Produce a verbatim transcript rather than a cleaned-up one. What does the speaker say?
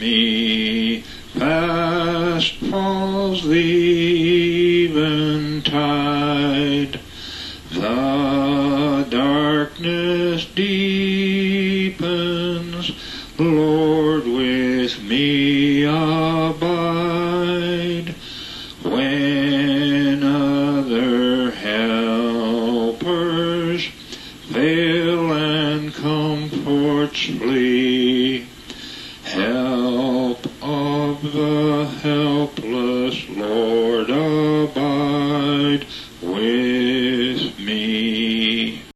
me. Fast falls the eventide, the darkness deepens, Lord, with me